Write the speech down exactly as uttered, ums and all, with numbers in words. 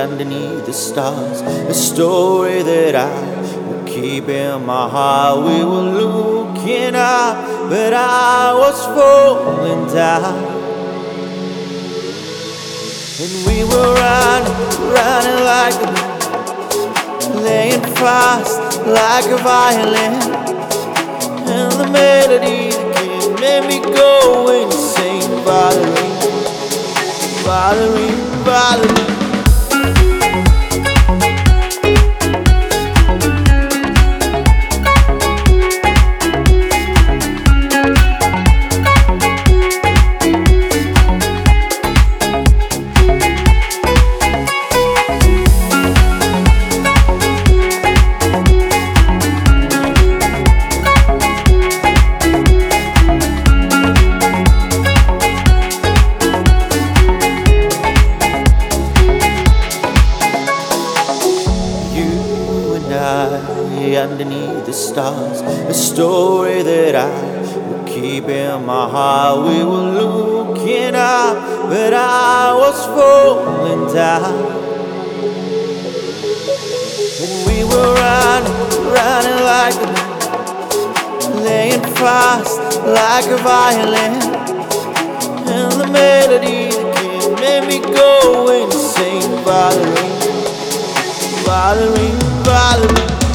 underneath the stars. A story that I will keep in my heart. We were looking up, but I was falling down. And we were running, running like the wind, laying fast like a violin. And the melody that came made me go insane. Valerie, Valerie, Valerie. Underneath the stars, a story that I will keep in my heart. We were looking up, but I was falling down. And we were running, running like the wind, laying fast like a violin. And the melody that came made me go insane. Valerie, Valerie, Valerie.